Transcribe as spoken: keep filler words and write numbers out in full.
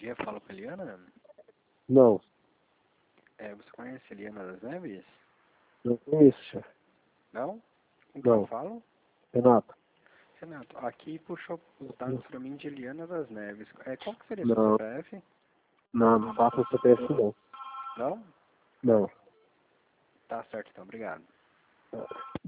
dia, falo com a Eliana. Não, É, você conhece a Eliana das Neves? não conheço, chefe. Não? Com quem eu Não, falo? Renato. Renato, aqui puxou os dados pra mim de Eliana das Neves. É, qual que seria seu Não, C P F? não, não passa o C P F não. Não? Não. Tá certo, então. Obrigado. Não.